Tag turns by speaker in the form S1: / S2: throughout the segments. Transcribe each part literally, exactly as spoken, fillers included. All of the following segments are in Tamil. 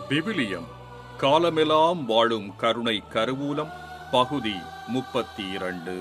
S1: விவிலியம் காலமெல்லாம் வாழும் கருணை கருவூலம் பகுதி முப்பத்தி இரண்டு.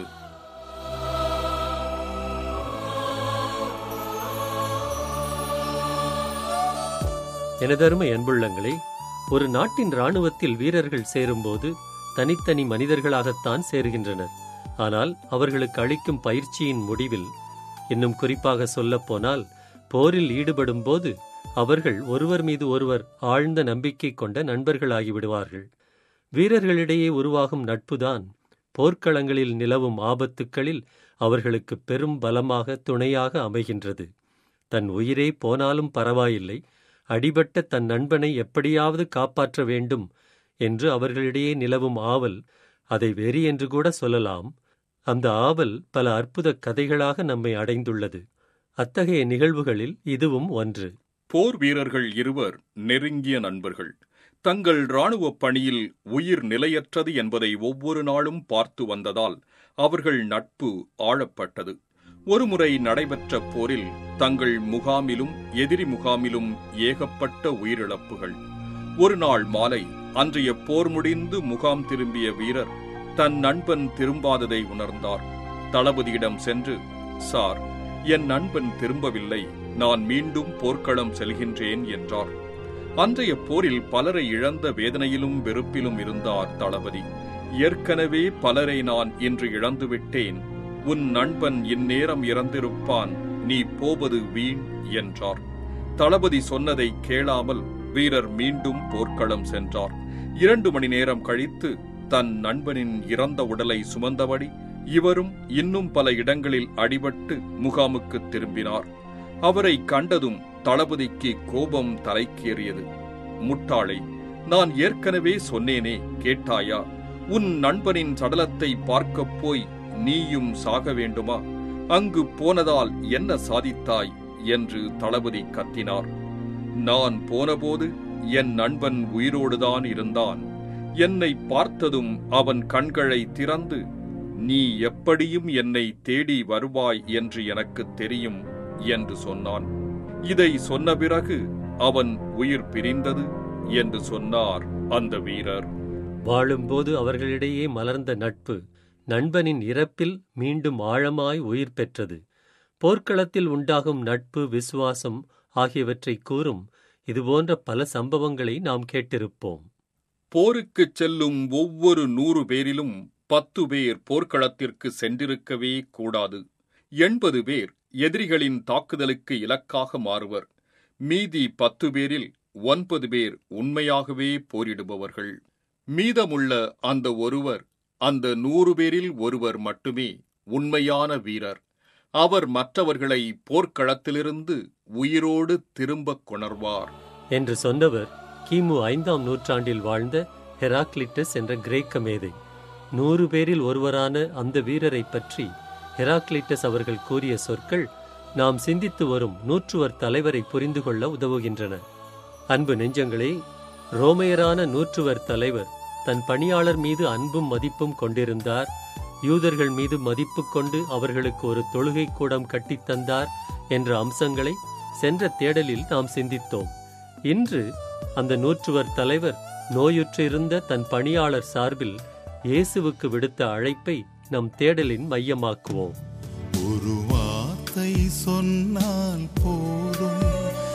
S2: எனதருமை அன்புள்ளங்களே, ஒரு நாட்டின் இராணுவத்தில் வீரர்கள் சேரும்போது தனித்தனி மனிதர்களாகத்தான் சேருகின்றனர். ஆனால் அவர்களுக்கு அளிக்கும் பயிற்சியின் முடிவில், இன்னும் குறிப்பாக சொல்லப்போனால் போரில் ஈடுபடும் போது அவர்கள் ஒருவர் மீது ஒருவர் ஆழ்ந்த நம்பிக்கை கொண்ட நண்பர்களாகிவிடுவார்கள். வீரர்களிடையே உருவாகும் நட்புதான் போர்க்களங்களில் நிலவும் ஆபத்துக்களில் அவர்களுக்கு பெரும் பலமாக துணையாக அமைகின்றது. தன் உயிரே போனாலும் பரவாயில்லை, அடிபட்ட தன் நண்பனை எப்படியாவது காப்பாற்ற வேண்டும் என்று அவர்களிடையே நிலவும் ஆவல், அதை வெறி என்று கூட சொல்லலாம். அந்த ஆவல் பல அற்புத கதைகளாக நம்மை அடைந்துள்ளது. அத்தகைய நிகழ்வுகளில் இதுவும் ஒன்று.
S1: போர் வீரர்கள் இருவர் நெருங்கிய நண்பர்கள். தங்கள் இராணுவ பணியில் உயிர் நிலையற்றது என்பதை ஒவ்வொரு நாளும் பார்த்து வந்ததால் அவர்கள் நட்பு ஆழப்பட்டது. ஒருமுறை நடைபெற்ற போரில் தங்கள் முகாமிலும் எதிரி முகாமிலும் ஏகப்பட்ட உயிரிழப்புகள். ஒரு நாள் மாலை அன்றைய போர் முடிந்து முகாம் திரும்பிய வீரர் தன் நண்பன் திரும்பாததை உணர்ந்தார். தளபதியிடம் சென்று, சார், என் நண்பன் திரும்பவில்லை, நான் மீண்டும் போர்க்களம் செல்கின்றேன் என்றார். அன்றைய போரில் பலரை இழந்த வேதனையிலும் வெறுப்பிலும் இருந்தார் தளபதி. ஏற்கனவே பலரை நான் இன்று இழந்துவிட்டேன், உன் நண்பன் இந்நேரம் இறந்திருப்பான், நீ போவது வீண் என்றார். தளபதி சொன்னதை கேளாமல் வீரர் மீண்டும் போர்க்களம் சென்றார். இரண்டு மணி நேரம் கழித்து தன் நண்பனின் இறந்த உடலை சுமந்தபடி இவரும் இன்னும் பல இடங்களில் அடிபட்டு முகாமுக்கு திரும்பினார். அவரை கண்டதும் தளபதிக்கு கோபம் தலைக்கேறியது. முட்டாளே, நான் ஏற்கனவே சொன்னேனே, கேட்டாயா? உன் நண்பனின் சடலத்தை பார்க்கப் போய் நீயும் சாக வேண்டுமா? அங்கு போனதால் என்ன சாதித்தாய் என்று தளபதி கத்தினார். நான் போனபோது என் நண்பன் உயிரோடுதான் இருந்தான். என்னை பார்த்ததும் அவன் கண்களை திறந்து, நீ எப்படியும் என்னை தேடி வருவாய் என்று எனக்கு தெரியும் என்று சொன்னான். இதை சொன்ன பிறகு அவன் உயிர் பிரிந்தது என்று சொன்னார் அந்த வீரர்.
S2: வாழும்போது அவர்களிடையே மலர்ந்த நட்பு நண்பனின் இறப்பில் மீண்டும் ஆழமாய் உயிர் பெற்றது. போர்க்களத்தில் உண்டாகும் நட்பு, விசுவாசம் ஆகியவற்றை கூறும் இதுபோன்ற பல சம்பவங்களை நாம் கேட்டிருப்போம்.
S1: போருக்குச் செல்லும் ஒவ்வொரு நூறு பேரிலும் பத்து பேர் போர்க்களத்திற்கு சென்றிருக்கவே கூடாது. எண்பது பேர் எதிரிகளின் தாக்குதலுக்கு இலக்காக மாறுவர். மீதி பத்து பேரில் ஒன்பது பேர் உண்மையாகவே போரிடுபவர்கள். மீதமுள்ள அந்த ஒருவர், அந்த நூறு பேரில் ஒருவர் மட்டுமே உண்மையான வீரர். அவர் மற்றவர்களை போர்க்களத்திலிருந்து உயிரோடு திரும்பக் கொணர்வார்
S2: என்று சொன்னவர் கிமு ஐந்தாம் நூற்றாண்டில் வாழ்ந்த ஹெராக்லிட்டஸ் என்ற கிரேக்க மேதை. நூறு பேரில் ஒருவரான அந்த வீரரை பற்றி ஹெராக்லிட்டஸ் அவர்கள் கூறிய சொற்கள் நாம் சிந்தித்து வரும் நூற்றுவர் தலைவரை புரிந்து கொள்ள உதவுகின்றன. அன்பு நெஞ்சங்களே, ரோமையரான நூற்றுவர் தலைவர் தன் பணியாளர் மீது அன்பும் மதிப்பும் கொண்டிருந்தார். யூதர்கள் மீது மதிப்பு கொண்டு அவர்களுக்கு ஒரு தொழுகை கூடம் கட்டித்தந்தார் என்ற அம்சங்களை சென்ற தேடலில் நாம் சிந்தித்தோம். இன்று அந்த நூற்றுவர் தலைவர் நோயுற்றிருந்த தன் பணியாளர் சார்பில் இயேசுவுக்கு விடுத்த அழைப்பை நம் தேடலின் மையமாக்குவோம்.
S3: ஒரு வார்த்தை சொன்னால் போதும்,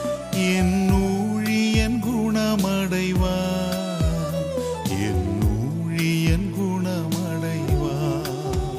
S3: என் ஊழியன் குணமடைவார், என் ஊழியன் குணமடைவார்.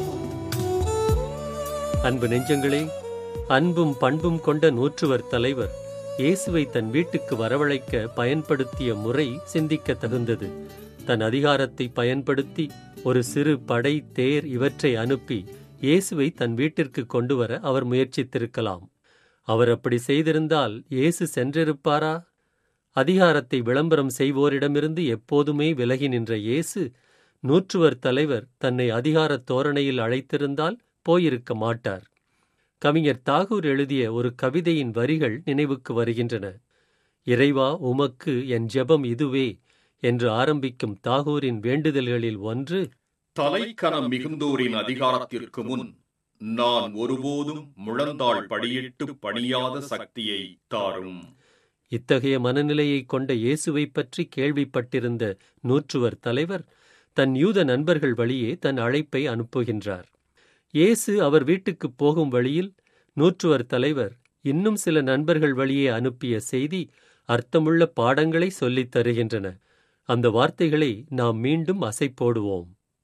S2: அன்பு நெஞ்சங்களே, அன்பும் பண்பும் கொண்ட நூற்றுவர் தலைவர் இயேசுவை தன் வீட்டுக்கு வரவழைக்க பயன்படுத்திய முறை சிந்திக்க தகுந்தது. தன் அதிகாரத்தை பயன்படுத்தி ஒரு சிறு படை, தேர் இவற்றை அனுப்பி இயேசுவை தன் வீட்டிற்கு கொண்டு வர அவர் முயற்சித்திருக்கலாம். அவர் அப்படி செய்திருந்தால் இயேசு சென்றிருப்பாரா? அதிகாரத்தை விளம்பரம் செய்வோரிடமிருந்து எப்போதுமே விலகி நின்ற இயேசு நூற்றுவர் தலைவர் தன்னை அதிகார தோரணையில் அழைத்திருந்தால் போயிருக்க மாட்டார். கவிஞர் தாகூர் எழுதிய ஒரு கவிதையின் வரிகள் நினைவுக்கு வருகின்றன. இறைவா, உமக்கு என் ஜெபம் இதுவே என்று ஆரம்பிக்கும் தாகூரின் வேண்டுதல்களில் ஒன்று,
S1: தலைக்கணம் மிகுந்தோரின் அதிகாரத்திற்கு முன் நான் ஒருபோதும் முழந்தாள் படியிட்டு பணியாத சக்தியை தாரும்
S2: இத்தகைய மனநிலையை கொண்ட இயேசுவை பற்றி கேள்விப்பட்டிருந்த நூற்றுவர் தலைவர் தன் யூத நண்பர்கள் வழியே தன் அழைப்பை அனுப்புகின்றார். இயேசு அவர் வீட்டுக்குப் போகும் வழியில் நூற்றுவர் தலைவர் இன்னும் சில நண்பர்கள் வழியே அனுப்பிய செய்தி அர்த்தமுள்ள பாடங்களை சொல்லித் தருகின்றன. அந்த வார்த்தைகளை நாம் மீண்டும் அசைப்போடுவோம்.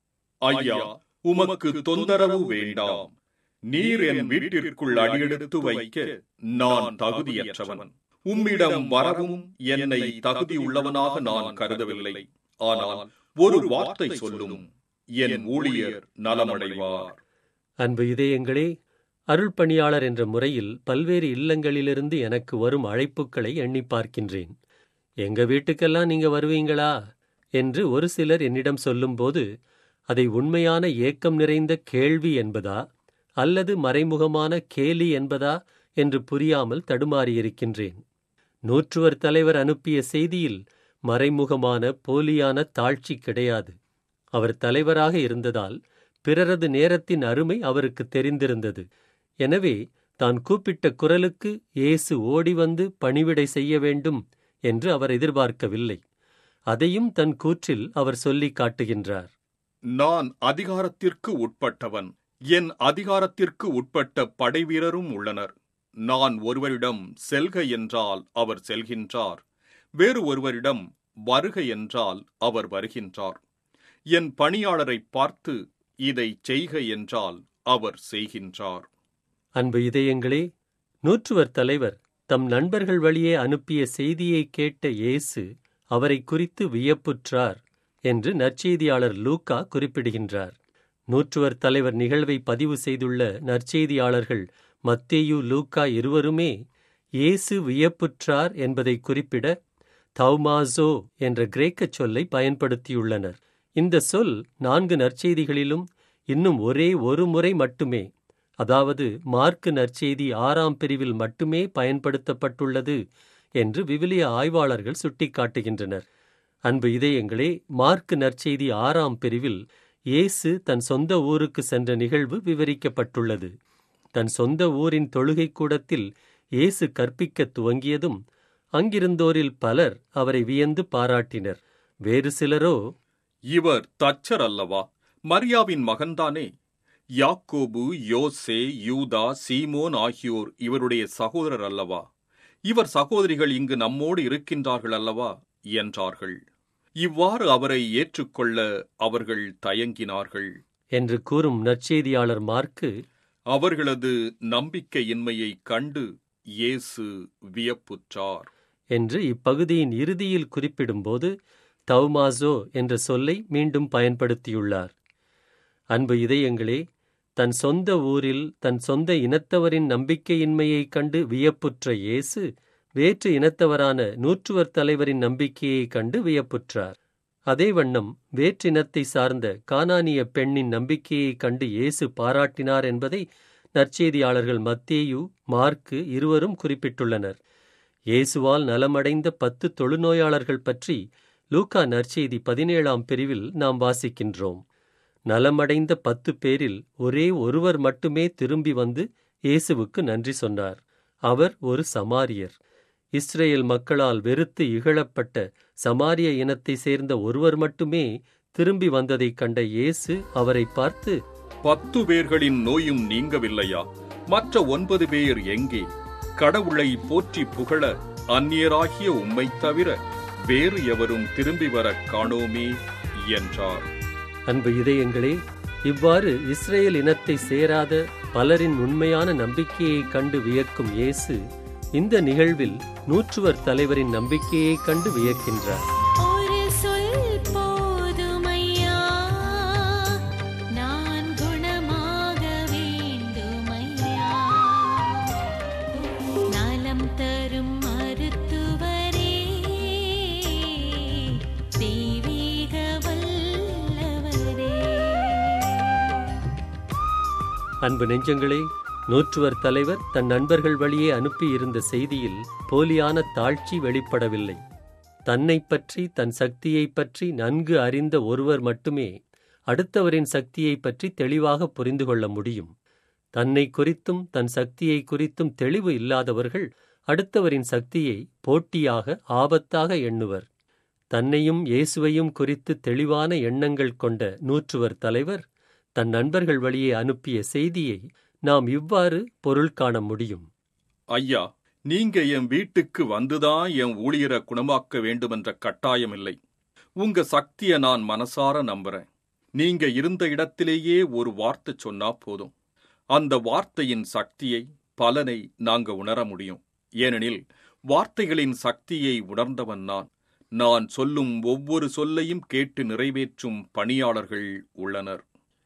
S1: ஐயா, உமக்கு தொந்தரவு வேண்டாம். நீர் என் வீட்டிற்குள் அடியெடுத்து வைக்க நான் தகுதியற்றவன். உம்மிடம் வரவும் என்னை தகுதியுள்ளவனாக நான் கருதவில்லை. ஆனால் ஒரு வார்த்தை சொல்லும், என் ஊழியர் நலமடைவார்.
S2: அன்பு இதயங்களே, அருள்பணியாளர் என்ற முறையில் பல்வேறு இல்லங்களிலிருந்து எனக்கு வரும் அழைப்புகளை எண்ணி பார்க்கின்றேன். எங்க வீட்டுக்கெல்லாம் நீங்க வருவீங்களா என்று ஒரு சிலர் என்னிடம் சொல்லும்போது அதை உண்மையான ஏக்கம் நிறைந்த கேள்வி என்பதா அல்லது மறைமுகமான கேலி என்பதா என்று புரியாமல் தடுமாறியிருக்கின்றேன். நூற்றுவர் தலைவர் அனுப்பிய செய்தியில் மறைமுகமான போலியான தாழ்ச்சி கிடையாது. அவர் தலைவராக இருந்ததால் பிறரது நேரத்தின் அருமை அவருக்கு தெரிந்திருந்தது. எனவே தான் கூப்பிட்ட குரலுக்கு இயேசு ஓடி வந்து பணிவிடை செய்ய வேண்டும் என்று அவர் எதிர்பார்க்கவில்லை. அதையும் தன் கூற்றில் அவர் சொல்லிக் காட்டுகின்றார்.
S1: நான் அதிகாரத்திற்கு உட்பட்டவன். என் அதிகாரத்திற்கு உட்பட்ட படைவீரரும் உள்ளனர். நான் ஒருவரிடம் செல்க என்றால் அவர் செல்கின்றார். வேறு ஒருவரிடம் வருக என்றால் அவர் வருகின்றார். என் பணியாளரை பார்த்து இதை செய்க என்றால் அவர் செய்கின்றார்.
S2: அன்பு இதயங்களே, நூற்றுவர் தலைவர் தம் நண்பர்கள் வழியே அனுப்பிய செய்தியை கேட்ட இயேசு அவரை குறித்து வியப்புற்றார் என்று நற்செய்தியாளர் லூக்கா குறிப்பிடுகின்றார். நூற்றுவர் தலைவர் நிகழ்வை பதிவு செய்துள்ள நற்செய்தியாளர்கள் மத்தேயு, லூக்கா இருவருமே இயேசு வியப்புற்றார் என்பதை குறிப்பிட தௌமாசோ என்ற கிரேக்கச் சொல்லை பயன்படுத்தியுள்ளனர். இந்த சொல் நான்கு நற்செய்திகளிலும் இன்னும் ஒரே ஒரு முறை மட்டுமே, அதாவது மார்க்கு நற்செய்தி ஆறாம் பிரிவில் மட்டுமே பயன்படுத்தப்பட்டுள்ளது என்று விவிலிய ஆய்வாளர்கள் சுட்டிக்காட்டுகின்றனர். அன்பு இதயங்களே, மார்க்கு நற்செய்தி ஆறாம் பிரிவில் இயேசு தன் சொந்த ஊருக்கு சென்ற நிகழ்வு விவரிக்கப்பட்டுள்ளது. தன் சொந்த ஊரின் தொழுகை கூடத்தில் இயேசு கற்பிக்கத் துவங்கியதும் அங்கிருந்தோரில் பலர் அவரை வியந்து பாராட்டினர். வேறு சிலரோ,
S1: இவர் தச்சர் அல்லவா? மரியாவின் மகன்தானே? யாக்கோபு, யோசே, யூதா, சீமோன் ஆகியோர் இவருடைய சகோதரர் அல்லவா? இவர் சகோதரிகள் இங்கு நம்மோடு இருக்கின்றார்கள் அல்லவா என்றார்கள். இவ்வாறு அவரை ஏற்றுக்கொள்ள அவர்கள் தயங்கினார்கள்
S2: என்று கூறும் நற்செய்தியாளர் மார்க்கு,
S1: அவர்களது நம்பிக்கையின்மையை கண்டு இயேசு வியப்புற்றார்
S2: என்று இப்பகுதியின் இறுதியில் குறிப்பிடும்போது தௌமாசோ என்ற சொல்லை மீண்டும் பயன்படுத்தியுள்ளார். அன்பு இதயங்களே, தன் சொந்த ஊரில் தன் சொந்த இனத்தவரின் நம்பிக்கையின்மையைக் கண்டு வியப்புற்ற இயேசு வேற்று இனத்தவரான நூற்றுவர் தலைவரின் நம்பிக்கையைக் கண்டு வியப்புற்றார். அதே வண்ணம் வேற்றினத்தை சார்ந்த கானானிய பெண்ணின் நம்பிக்கையைக் கண்டு இயேசு பாராட்டினார் என்பதை நற்செய்தியாளர்கள் மத்தேயு, மார்க்கு இருவரும் குறிப்பிட்டுள்ளனர். இயேசுவால் நலமடைந்த பத்து தொழுநோயாளர்கள் பற்றி லூக்கா நற்செய்தி பதினேழாம் பிரிவில் நாம் வாசிக்கின்றோம். நலமடைந்த பத்து பேரில் ஒரே ஒருவர் மட்டுமே திரும்பி வந்து இயேசுவுக்கு நன்றி சொன்னார். அவர் ஒரு சமாரியர். இஸ்ரேல் மக்களால் வெறுத்து இகழப்பட்ட சமாரிய இனத்தை சேர்ந்த ஒருவர் மட்டுமே திரும்பி வந்ததைக் கண்ட இயேசு அவரை பார்த்து,
S1: பத்து பேர்களின் நோயும் நீங்கவில்லையா? மற்ற ஒன்பது பேர் எங்கே? கடவுளை போற்றி புகழ அந்நியராகிய உம்மைத் தவிர வேறு எவரும் திரும்பி வர காணோமே என்றார்.
S2: அன்பு இதயங்களே, இவ்வாறு இஸ்ரேல் இனத்தை சேராத பலரின் உண்மையான நம்பிக்கையைக் கண்டு வியக்கும் இயேசு இந்த நிகழ்வில் நூற்றுவர் தலைவரின் நம்பிக்கையைக் கண்டு வியக்கின்றார்.
S4: ஒரு சொல் போதுமையா, நான் குணமாக வேண்டுமையா, நலம் தரும் மருத்துவரே, தெய்வீக வல்லவரே.
S2: அன்பு நெஞ்சங்களே, நூற்றுவர் தலைவர் தன் நண்பர்கள் வழியே அனுப்பியிருந்த செய்தியில் போலியான தாழ்ச்சி வெளிப்படவில்லை. தன்னை பற்றி, தன் சக்தியை பற்றி நன்கு அறிந்த ஒருவர் மட்டுமே அடுத்தவரின் சக்தியை பற்றி தெளிவாக புரிந்து கொள்ள முடியும். தன்னை குறித்தும் தன் சக்தியை குறித்தும் தெளிவு இல்லாதவர்கள் அடுத்தவரின் சக்தியை போட்டியாக ஆபத்தாக எண்ணுவர். தன்னையும் இயேசுவையும் குறித்து தெளிவான எண்ணங்கள் கொண்ட நூற்றுவர் தலைவர் தன் நண்பர்கள் வழியே அனுப்பிய செய்தியை நாம் இவ்வாறு பொருள் காண முடியும்.
S1: ஐயா, நீங்க என் வீட்டுக்கு வந்துதான் என் ஊழியரை குணமாக்க வேண்டுமென்ற கட்டாயமில்லை. உங்க சக்தியை நான் மனசார நம்புறேன். நீங்க இருந்த இடத்திலேயே ஒரு வார்த்தை சொன்னா போதும். அந்த வார்த்தையின் சக்தியை, பலனை நாங்க உணர முடியும். ஏனெனில் வார்த்தைகளின் சக்தியை உணர்ந்தவன் நான். நான் சொல்லும் ஒவ்வொரு சொல்லையும் கேட்டு நிறைவேற்றும் பணியாளர்கள் உள்ளனர்.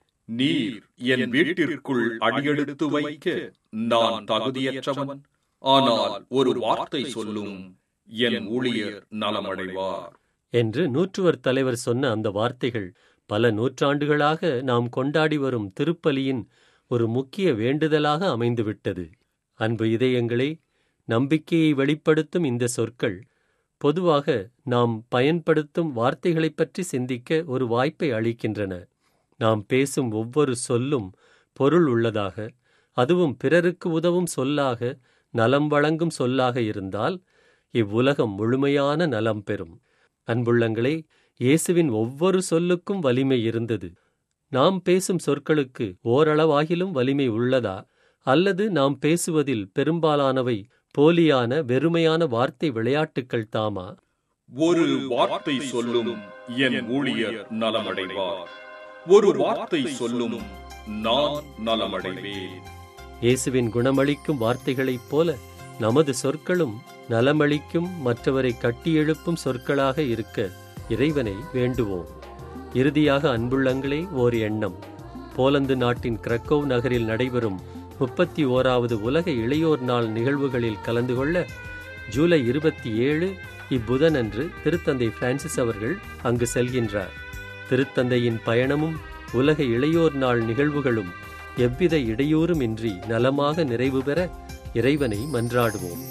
S1: நீர் என் வீட்டிற்குள் அடியெடுத்து வைக்க நான் தகுதியற்றவன். ஆனால் ஒரு வார்த்தை சொல்லும், என் ஊழியர் நலமடைவார்
S2: என்று நூற்றுவர் தலைவர் சொன்ன அந்த வார்த்தைகள் பல நூற்றாண்டுகளாக நாம் கொண்டாடி வரும் திருப்பலியின் ஒரு முக்கிய வேண்டுதலாக அமைந்துவிட்டது. அன்பு இதயங்களே, நம்பிக்கையை வெளிப்படுத்தும் இந்த சொற்கள் பொதுவாக நாம் பயன்படுத்தும் வார்த்தைகளைப் பற்றி சிந்திக்க ஒரு வாய்ப்பை அளிக்கின்றன. நாம் பேசும் ஒவ்வொரு சொல்லும் பொருள் உள்ளதாக, அதுவும் பிறருக்கு உதவும் சொல்லாக, நலம் வழங்கும் சொல்லாக இருந்தால் இவ்வுலகம் முழுமையான நலம் பெறும். அன்புள்ளங்களே, இயேசுவின் ஒவ்வொரு சொல்லுக்கும் வலிமை இருந்தது. நாம் பேசும் சொற்களுக்கு ஓரளவாகிலும் வலிமை உள்ளதா, அல்லது நாம் பேசுவதில் பெரும்பாலானவை போலியான வெறுமையான வார்த்தை விளையாட்டுக்கள் தாமா?
S1: ஒரு வார்த்தை சொல்லும், என் ஊழியர் நலமடைவார். ஒரு வார்த்தை சொல்லும், நான் நலமடைவேன்.
S2: இயேசுவின் குணமளிக்கும் வார்த்தைகளைப் போல நமது சொற்களும் நலமளிக்கும், மற்றவரை கட்டியெழுப்பும் சொற்களாக இருக்க இறைவனை வேண்டுவோம். இறுதியாக அன்புள்ளங்களே, ஓர் எண்ணம். போலந்து நாட்டின் கிரக்கோவ் நகரில் நடைபெறும் முப்பத்தி ஓராவது உலக இளையோர் நாள் நிகழ்வுகளில் கலந்து கொள்ள ஜூலை இருபத்தி ஏழு இப்புதனன்று திருத்தந்தை பிரான்சிஸ் அவர்கள் அங்கு செல்கின்றார். திருத்தந்தையின் பயணமும் உலக இளையோர் நாள் நிகழ்வுகளும் எவ்வித இடையூறும் இன்றி நலமாக நிறைவு பெற இறைவனை மன்றாடுவோம்.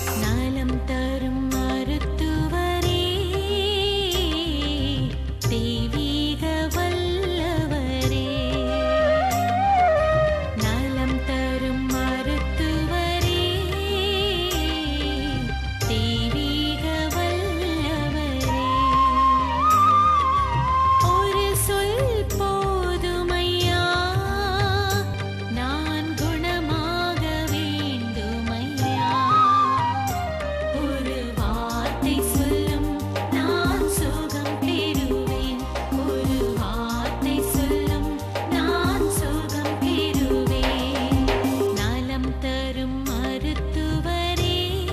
S4: நலம் தரும் மருத்துவரே, தெய்வீக வல்லவரே. நலம் தரும் மருத்துவரே, தெய்வீக வல்லவரே. ஒரு சொல் போதுமையா, நான் குணமாக வேண்டுமையா. ஒரு வார்த்தை சொல்லும், நான் சுகம் பெறுவேன். ஒரு வார்த்தை சொல்லும், நான் சுகம் பெறுவேன். நலம் தரும் மருத்துவரே,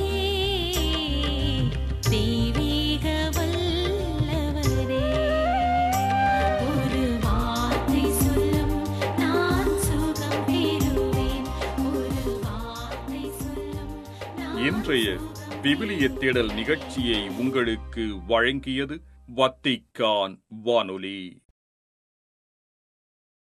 S4: தெய்வீக வல்லவரே. ஒரு வார்த்தை சொல்லும், நான் சுகம் பெறுவேன். ஒரு வார்த்தை சொல்லும், நான்
S1: இன்றைய விவிலிய தேடல் நிகழ்ச்சியை உங்களுக்கு வழங்கியது வத்திக்கான் வானொலி.